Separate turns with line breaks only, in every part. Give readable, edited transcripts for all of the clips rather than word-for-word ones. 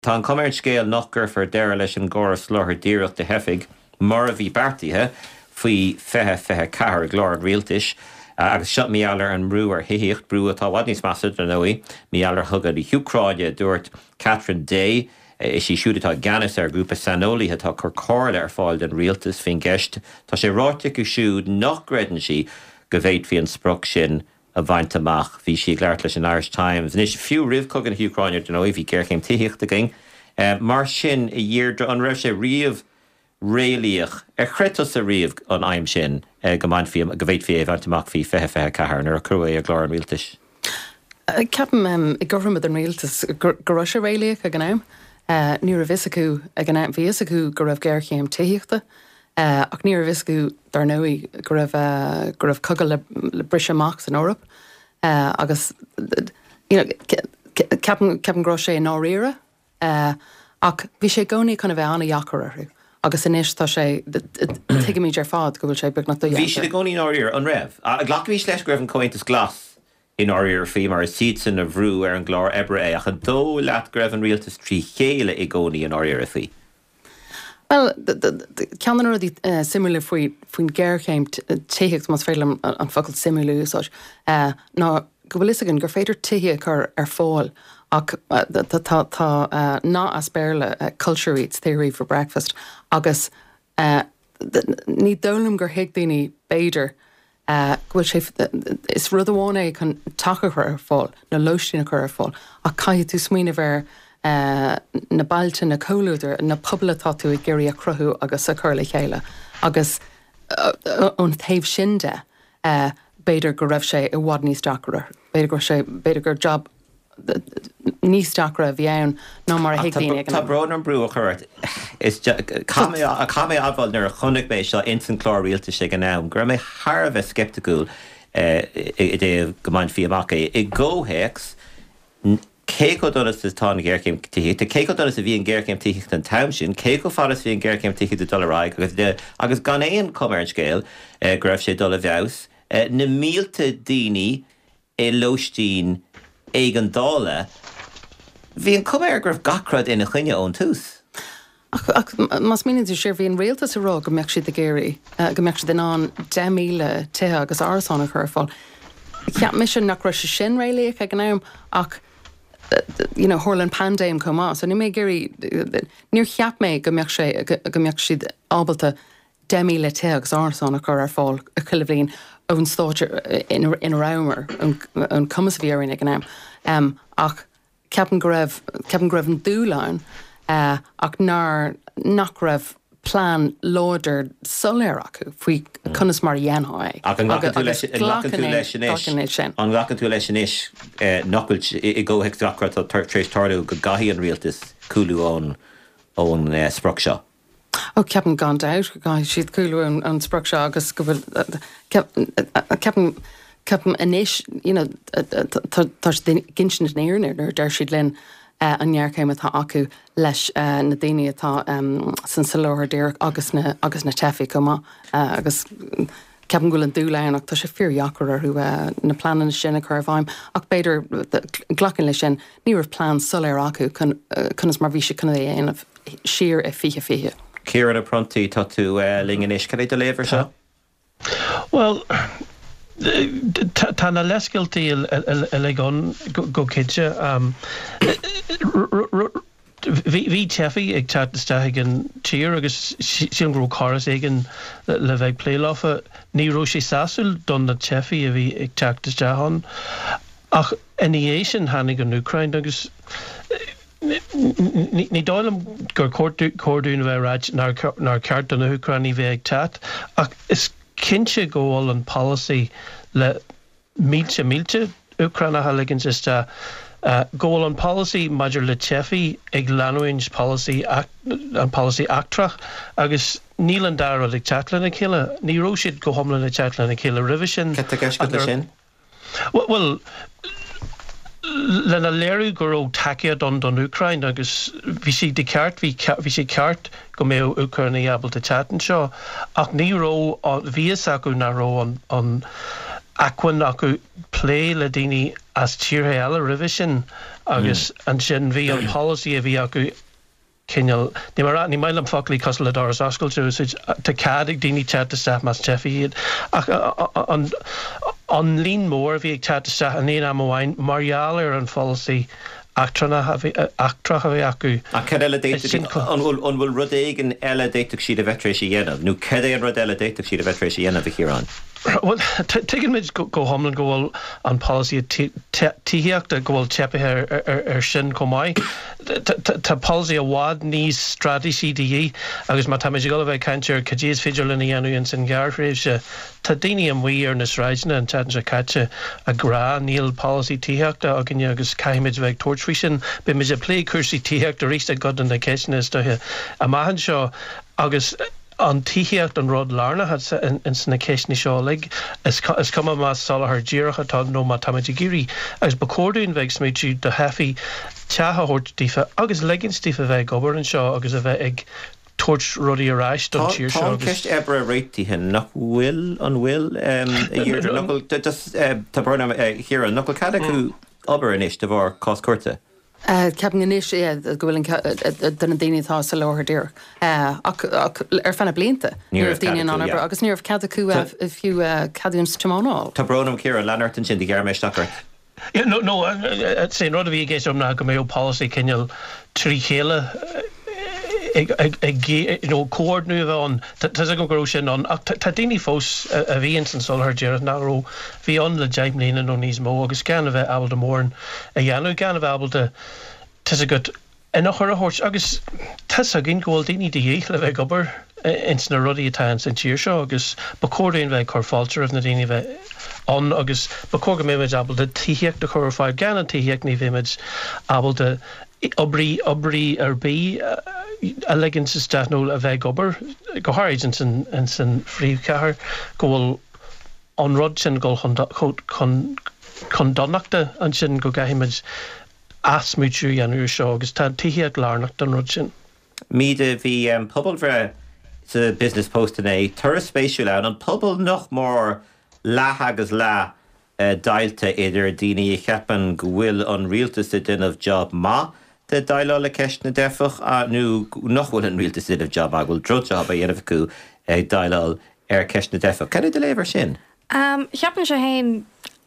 Tá an cumair scéal nach gur for deire leis an gcóras láthar díreach de hefig, mar a bhí beartaithe faoi fethe cahar glár rialtais, agus seo míallar an brú ar hiíocht brú atá bhhad níos measa an nóí, míallar thugad i hiúcráide dúirt Catherine Day, is sí siúdatá ganas ar grúpa sanolaithe tá chur cóirle ar fáil den rialtas fin gceist, tá sé ráite go siúd nach greidan si go bhféid fi an sprog sin a bhaint amach, hí si gglaart leis an Irish Times. Nis fiú rih cogan hiúcráine den nóí hí ceirchéim tííocht a ging. Mar sin i dhéir an raibh sé riamh réalaíoch chretas a riamh an aim sin go bhhéid fi bhaint amach fi fethe cahar ar a crué a glár an rialtas.
Ceapan I gcuirfimid an rialtas go raibh sé réalaíoch a gnáim. Ní a bhís acu a gnáim bhíos acu go raibh géirchéim tííochta. Ach ní a bhís acu dar nóí go raibh cogadh le bris amach in Eorp. Agus ceapan gro sé an áíire, ach bhí sé gcónaí chuna bheith anna dhachar agus inis tá sé tuigeimid ar fád go bhfuil sé beag na do
Bhí sé gcónaí an áíire an raibh. A ghlachbhí leis go raibh an comhaintas glas in áíire fí mar siad san a bhrú ar an glár ebre ach a dó leat go raibh an rialtas trí chéile I gcónaí an áíire fí.
Well, ceanan ruí simúla faoin géirchéim tííocht mas féile an focail simúla úsáid. Ná go bhfuil gur féidir tííoch ar fáil ach tá ná as béirle Culture Eats Theory for Breakfast agus ní dólam gur héag daoine béidir bhfuil sé is rud amháin é chun take chu ar fáil na loistína chu ar fáil a caiith tú smaoine bhar na bailte na cóúidir na poblatá tú I géirí a cruthú agus a chur le chéile agus ón taobh sinnde béidir go raibh sé I bhhad níos dachra béidir gur job níos dachra a bhí ann ná mar a hiiglíine.
Tá brán an brú a chuirt. Is camé adbhail nar a chunig mééis seo insan chlár rialta sé gan nám, gur mé thar bheith scepticúil I dé gomáin fi amach I ggóhéics cé go dolas is tá na ggéircéim tíí, cé go dolas a bhí an ggéircéim tííocht an tam sin, cé go faras bhí an ggéircéim tíí do dolarráig agus gan éon cumair scéal go raibh sé dul a bheas, na mílta daoine I lóistín ag an dála, bhí an cumair gur gacrad ina chuine ón tús.
Ach mas míonn tú sé bhíon réaltas a rá go mbeadh siad a géirí, go mbeadh siad den an 10 míle tuthe agus árasánna chu ar fáil. Ceap mis sin nach raibh sé sin réalaíoch ag an am ach Thorlan pandéim comá, so ní mé géirí níor cheap mé go mbeadh siad ábalta 10 míle tuthe agus árasánna chu ar fáil a chuilehblionn ón stáir in ramer an cumas bhíarin ag an am. Ach ceapan go raibh an dúláin ach nach raibh plán láidir soléir acu faoi conas mar dhéaná.
Ach an ghlacan tú leis sin is nachfuil I ggóhéic drachart a trééis tarlú go gaithí an rialtas coolú ón sprog seo.
Ceapan gan out go gaith siad coolú an sprog seo agus go bhfuil ceapan inis tá ginsin néirnir der siad linn an nearcéim atá acu leis na daine atá san salóir déir agus na tefií comá agus ceapan gúil an dúlainn ach tá sé fíorheachar arú na planan sin a chur bhaim ach beidir ghlacinn lei sin ní raibh plán soléir acu chunas mar bhí sé chuna dhéanamh siar a fiche.
Ciaran a prontaí tá tú lingan is, can I deliver seo?
Well, tá na leisciltaí le go céide bhí tefií ag teastaigh an tír agus sin grú choras éigen le bheith pléileáfa ní ró sé sasúil don na tefií a bhí ag teachtasteán ach NEA sin tháinig an Ucrain agus ní dálam gur cordún bheith ráid nar ceart an Ucrain í bheith ag teat ach is cinse ggóil an policy le mílte Ucraina haligans is ggóil an policy maidir le tefií ag leanúins policy actrach agus níl an dar ag teatlan a chéile ní ró siad go thomlan a teatlan a chéile rivision
sin?
Well lena léirú gur ó takead don Ucrain agus bhí si de ceart bhí si ceart go mé Ucraina abal de chatan seo ach ní ró víos acu na ró an Aquan acu play le dini as tíre eile revision agus an sin bhí an policy a bhí acu Kinnell, ní mail am foclí cos le doras oscail te cadig dini chat to staff mas tefiad an lín mór bhí ag chat to staff an éon am bhhain marialar an policy actra a bhí acu.
A cad eile déitach an bhfuil rud éigen eile déitach siad a bheitrééis dhéanamh, nó cad é an rud eile déitach siad a bheitrééis dhéanamh a chirán?
Well, taken mid go homlan goal an policy tíhiacht a goal chepe sin komai. Ta policy a wad nís strategy DE agus ma tamid go bheith cantir cadís fidral in anu in sin garfréise ta dini am we ar nas rajna an tan a catcha a gra níl policy tíhiacht a gin agus caimid bheith torchvision be mis a play cursi tíhiacht a rista god an the kitchen is to a mahan seo agus an tíhiacht an rod Larna had in sna céisní seo lig is cuma más sala haar ddíireach atá nó má tamid gíri agus bacordún bheith sméidú de hefi teatha hort dífa agus leggins dífa bheith gobar an seo agus a bheith ag torch rudí a ráis don tíir seo.
Tá ceist ebre réitíthe nach bhfuil an bhfuil tá brna hir an knuckle cada acu obair inis de bhar cás cuirte.
Ceapan inis go bhfuil duna daonatá sa láthir dír ar fanna blianta níor daine an aber agus níor cad acu a fiú cadún stamánáil.
Tá brónam céar Leonard an sin de gearméis takart.
No, sé rud a bhí géis na go méo policy cinnneal trí chéile córdnú bheán tá go goró sin an tá daoine fós a bhíon san sulthir dearad náró bhí an le deimlína nó níos mó agus gan a bheith abal de mórn a dhéanú gan a bheith abal de tá a go nach chur a hort agus tá a gin ggóil daoine de dhéich le bheith gobar ins na rudí atá san tíir seo agus bacórdaon bheith chu fáiltear na daoine bheith an agus bacóga méid abal de tíhiacht de chur fáid gan an tíhiacht ní bhíimiid abal de obrí ar bí a legin sa stathnúil a bheith gobar go háid in san phríomhchathair go bhfuil an rud sin go chun donnachta an sin go gaimiid asmúidú anú seo agus tá tíhiacht lárnacht an rud sin.
Míide bhí pobl bhre sa Business Post in é tar spéisiú le an pobl noch mór láth agus lá dailte idir daoine cheapan go bhfuil an rialtas a duineh job má de daile le ceist na defach a nó nachhfuil an rialtas a duineh job a bhfuil drojob a dhéanamh acu ag daile ar ceist na defach. Cead de léibhar sin?
Cheapan se hain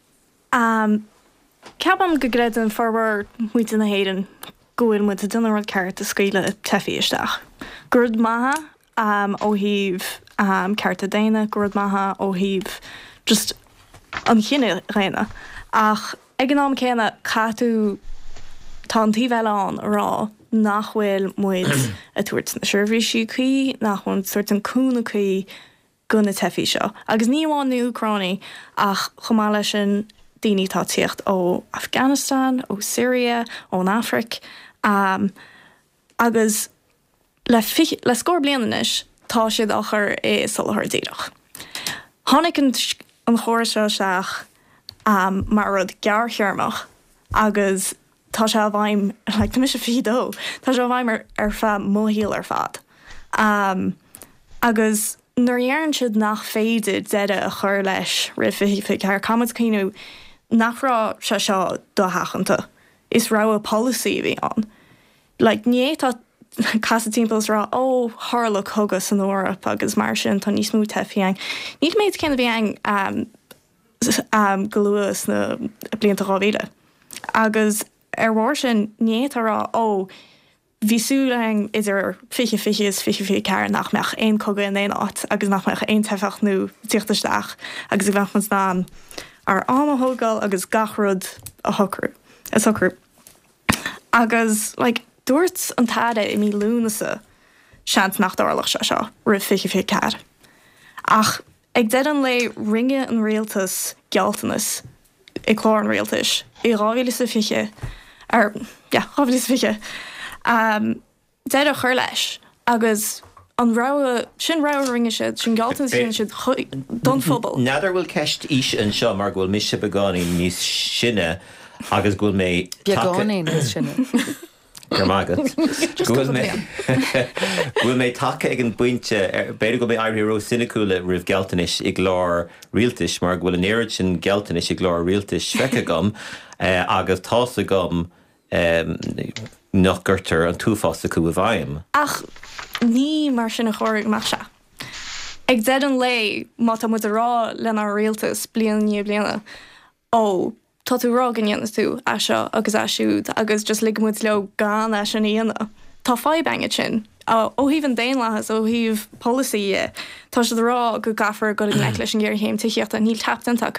ceapan go gréad an forbar muoite na héidir gohfuil mu a duna rud ceart a scaoile tefií isteach. Gurd maithe ó híh ceart a déine, gurd maithe ó híh just an chinine réine. Ach ag an am céine catú tá an tíbheile an rá nachhfuil muid a tuairt na seirbhísí chuí nachhain suirt an cúna chuí gona tefií seo. Agus ní bháin na Ucránaí ach chomáile sin daoine tá tíocht ó Afghanistan, ó Syria, ón Afric agus le scór blianais tá siad a chur é sulthir díreach. Tháinig an chóir seo seach mar rud gearchearmach agus tá se bhaim le tá mis fidó tá se bhaim ar fa móhíal ar fad. Agus nuair dhearann siad nach féidir deide a chur leis rifih ar camad cíú nachrá se seo do hachanta. Is rá a policy bhí an. Like ní tá casa timpos rá ó hála cogus an Eorp agus mar sin tá níos mú tefiang. Ní méid cinna bhí goluas na blianta ráhíle. Agus bhhar sin ní rá ó bhísúlang idir fiche is fiche cear nach meach aon coga in éon áit agus nach meach aon tefach nó tíochttasteach agus i bheithmas ná ar amthógáil agus gachrúd a thucrú. Is thucrú. Agus dúirt an taide I mí lúnasa seans nach dárlach seo ri fiche cear. Ach ag dead an le ringe an réaltas gealtanas I chlár an réaltais I ráhíle sa fiche ráhíle sa fiche dead a chur leis agus an rá sin rá ringe siad sin gealtanas sin siad don fphobal.
Nadidir bhfuil ceist ís an seo mar bhfuil mis se begáí níos sinne agus bhfuil mé
beagání níos sinne.
Germagat. Bhfuil mé take ag an buinte beidir go mé airíró sinnicúla rih geltanis ag glár rialtais mar bhfuil an éiri sin geltanis ag glár rialtais feice gom agus tása gom nach gurtar an túfása acu a bhaim.
Ach, ní mar sin a chóirigh mar se. Ag dead an lei má tá mu a rá lena rialtas blian ní bliana ó tá tú rá gan dhéanas tú a seo agus a siúd agus just lig mu leo gan a sin íana. Tá fáibbange sin ó híh an déon lehas ó híh policy tá se rá go gafar go an leis an ggéir héim tuíocht a níl taptan acu.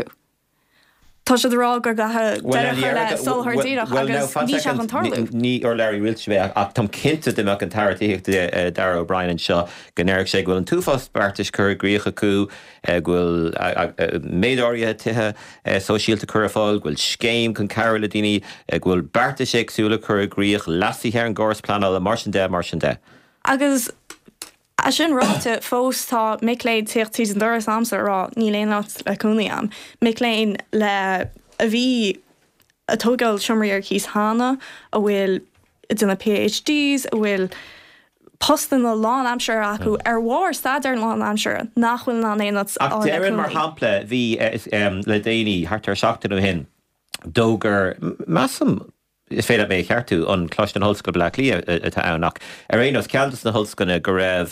Tá sé rá gur gathe solthirtíach agus ní se an tarlú.
Ní or Larry Wiltse ach tam cinnte deach an tartííocht Darragh O'Brien an seo gnéirigh sé bhfuil an túfas bartas chur gríocha acu bhfuil méadóirithe tuthe sóisialta chur a fáil, bhfuil scéim chun ceir le daoine bhfuil bartas éagsúla chur gríoch lasí ar an gcóras planál a mar sin de.
Agus a sin ráte fós tá miléid $30,000 amsa rá ní léon le cúnaam. Miléin le a bhí a tógáil siomraíar cíos hána a bhfuil duna PhDs a bhfuil postan na lán amseir acu ar bhhar staidir lán amseir nach bhfuil ná éanaad
ach déann mar hampla bhí le daoine hartar seachtainú hin dógur massam is féad mé cheartú an cloist an hoscoil le lí atá annach. Ar aonas ceantas na hoscoilna go raibh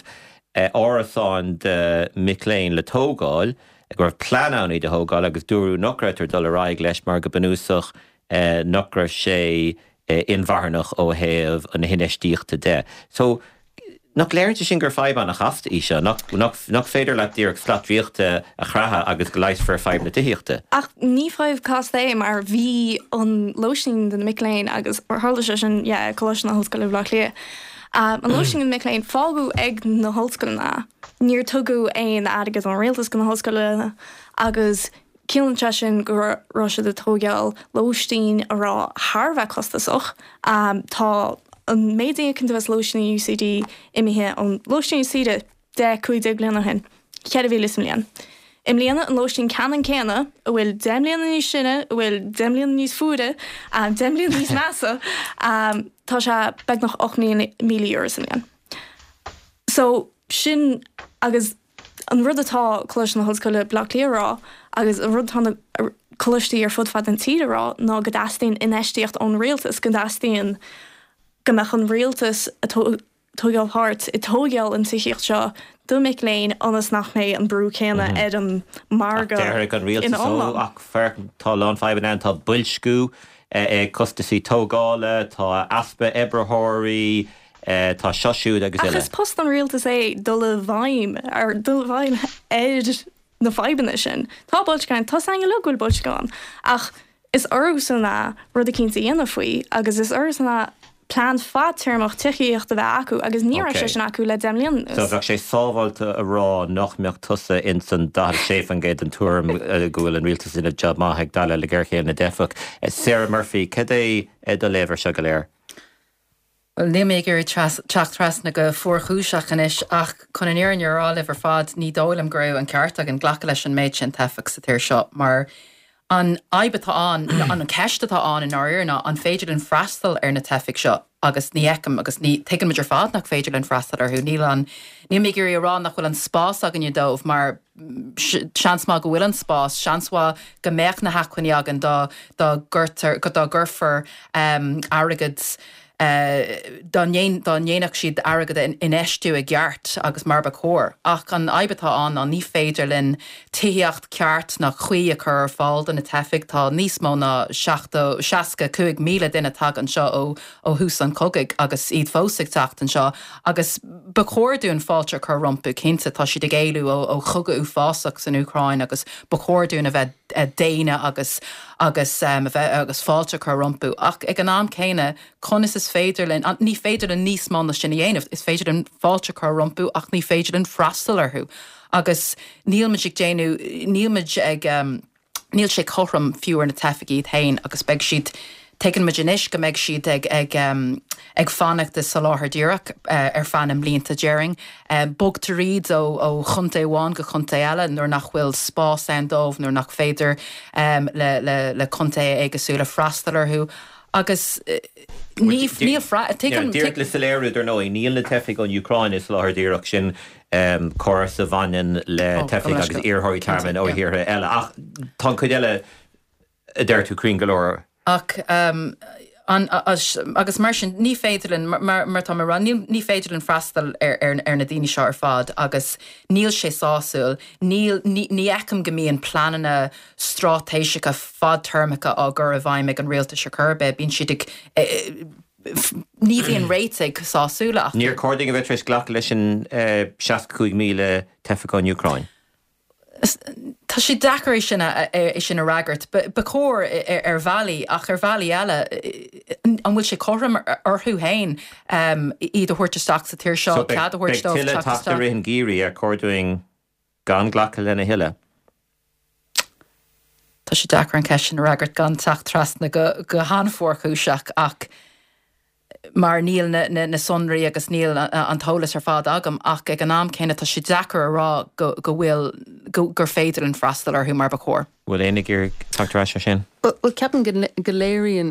árasáin de Miléin le tógáil gur planánnaí de tógáil agus dúrú nachreatar dul aráig leis mar go banúsach nachra sé inmharnach ó héamh an hinestíochta de. So nach léirte sin gur feibh nach chasta í se nach féidir le dtíach slatríochta a chratha agus go leiis fear feibh na tííochta.
Ach ní feibh cás é mar bhí an loising den Miléin agus orthála sin chois na hoscoil le lia. An loising in Miléin fágu ag na hoscoilna. Níor tugu éon agad an réaltas go na hoscoile agus cíann sin gur roise de tógeal loistín a rá Harbheith costaach tá an méidí cin bheits loisina UCD imithe an loistín siide 10 bliana hen. Chead a bhí lis mlíon. Im líana an loistín canan céna a bhfuil 10 bliana níos sinne, a bhfuil 10 bliana níos fuide a 10 bliana níos measa tá se beag nach 8 milliún san líon. So sin agus an rud atá clois na hoscoile blachlírá agus an rud tána cloistí ar fudfad an tíidirrá ná go dastíon inéistíocht ón réaltas go dastíon gomach an réaltas a tógeal hart I tógeal an tuíocht seo do Miléin anas nach mé an brú céna an marga
an réaltas ach fer tá lán 5 tá builscú costaí tógála tá aspa ebrethirí tá seisiúd agus
agus post an réaltas dul bhaim ar dul bhaim na feibanna sin. Tá boltgáin tá sang le gohfuil boltgáin ach is sanna rud a cinnta dhéanana faoi agus is sanna plán fátearmach tuíocht a bheith acu agus ní sin acu le 10 bliain.
So bheith sé sábhailte a rá nach meocht tusa in san dá séf an géad an túm gohfuil an rialtas ina job maithaigh daile le ggéirchéan na defach. Sarah Murphy, cad é do léibhar se go léir?
Well, ní mé gur teach na go fuórchúiseach inis ach chun an éan ar áibh ar fad ní dólam grú an ceart ag an ghlacha leis an méid sin tefach sa tíir seo mar an aibatá an ceistetá an in áirna an féidir an freistal ar na tefic seo agus ní eicem agus ní tegan meidir fád nach féidir an freistal ar ní mé gur rá nach bhfuil an spás agan dómh mar seans má go bhfuil an spás seansá go méach na hacuine agan dá gurfar agad Dánéach siad agad in eistú a gceart agus mar chóir. Ach an aibatá an ní féidir linn tííocht ceart nach chuí a chur fáil na tefic tá níos mó na 65 míle duine tag an seo ó hús an cogaigh agus iad fósaigh techt an seo agus ba chóirún fáilte chu rompu cinnta tá si de géú ó chugad ú fásach san Ucrain agus ba chóirún a bheith déine agus fáilte chu rompu ach ag an am céine conas is féidir linn ní féidir an níos má na sinna dhéanamh is féidir an fáilte chu rompu ach ní féidir an freistal arthú agus níl sé chom fiúar na tefií tain agus beg siad tegan majinis go meid siad ag fannacht de saláthardíireach ar fanam líonnta déing bogta ríd ó chunta bháin go chunta eile nuair nach bhfuil spás an dómh nuair nach féidir le chunta agusúla freistal arthú agus níl
Díirt le saléirú ar nó níl na tefik an Ukraine is láthir díireach sin choras a bhain le tefik agus iarthirí tarmin ó hire eile ach tá chud eile d tú crin golóir.
Ach agus mar sin ní féidirlinn mar tá ran ní féidirlinn freistal ar na daoine seo ar fad agus níl sé sáúil ní ecem go mííon planana strátéisica fad termica á gur a bhaim ag an réalta se churbe bín siad ní bhíon réiteigh sáúla.
Níor cording a bheitrééis ghlach leis sin 65,000 tefaáin Ukraine.
Tá sé dachar sin a ragart, ba chóir ar bhealaí ach ar bhealaí eile an bhfuil sé chom orthú hain iad a thuirteach sa tíir seo cad a thuirteach.
Tiile tata rihan géirí a cordúing gan ghlacha lena hiile.
Tá sé dachar an ceisisin a ragart gan teach trasna go hanfórchúiseach ach mar níl na sonraí agus níl an tólas ar fád agam ach ag an náam céine tá si dechar ará go bhfuil gur féidir an freistal ar thu mar ba chóir.
Bhfuil énig gur tachtarrá sin?
Well, ceapan go léirí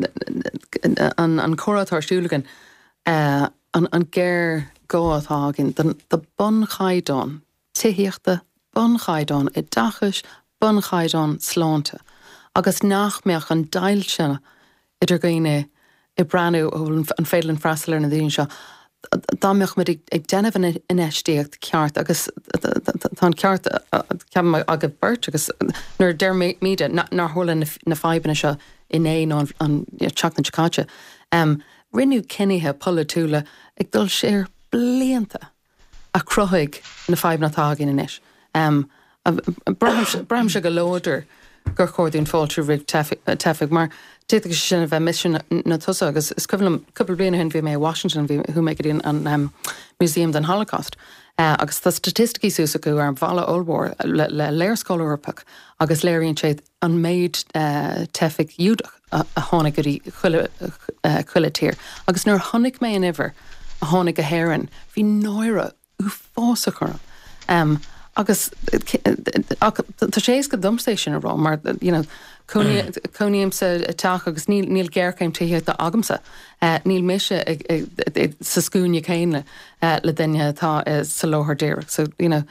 an choratáirsúlagan an géir gáathágin de bon chaidán, tííochta bon chaidán I dachas bon chaidán slánta agus nachmeach an dail sinna idir gaine I branú an féidirlinn freistal ar na dtíon seo. Dámeach mu ag déanamh in éistíocht ceart agus tá ceart ceam agad beirt agus nuair deir míide nar thola na faibanna seo in éon an teach na Chicago. Rinneú cinithe pola túla ag dul séir blianta a cruthaigh na faibanna in inis. Braham se go lóidir gur chóirún fáiltú rig tefig mar téach sin a bheith mission na tusa agus is cuilam couple bliana hen bhí mé Washington who make it in an Museum den Holocaust. Agus tá statisticí súsa go ar bhela óhór le léirscáil Eorpach agus léiríonn sé an méid tefig údach a tháinig gurí chuile tír. Agus nuair tháinig mé an iver a tháinig a héireann, bhí náire ú fása chum. Agus tá sééis go dumstation ará mar coníim sa teach agus níl ggéircéim títhe a agamsa níl méise sa scúne céine le daine tá sa láthir déireach so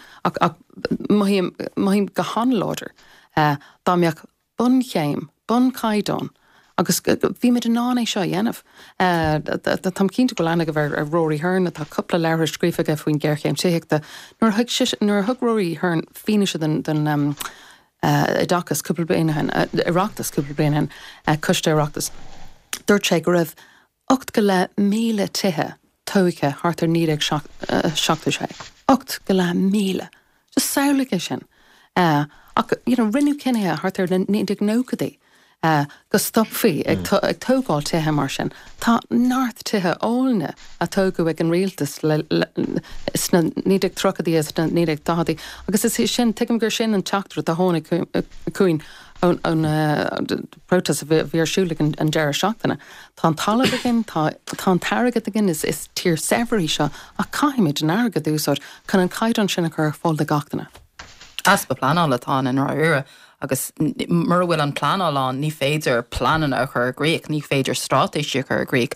maihím go hanláidir dámeach bun chéim bun caiidán agus bhí mé an nána seo dhéanamh tam cínta go lena go bhar a Rory Hearn tá coppla leir scrífaige faoin ggéirchéim tííochta nuair thug Rory Hearn fíneise den dachas cúpla bliana hen Ireachtas cúpla bliana hen cuiste Ireachtas dúirt sé go raibh 8 go le 1,000 tithe tóiche thart ar 976 8 go le 1,000 just saolaige sin ach rinneú cinethe thart ar 99 go stopfií ag tógáil tithe mar sin. Tá náirt tithe óilne a tógu ag an rialtas sna nídig trocadí na nídig dádaí. Agus is sin tuigim gur sin an teachtar a tháinig cuain an protas a bhí arsúla an deire seachtainna. Tá an talamh agin, tá an targad agin is tír severí seo a caiimiid an airgad úsáid chun an caiidán sinna chur fáil de gachtainna.
Aspa planála tá in ra agus mar bhfuil an planáán ní féidir planan a chur Gréic, ní féidir stratéisi chur Gréic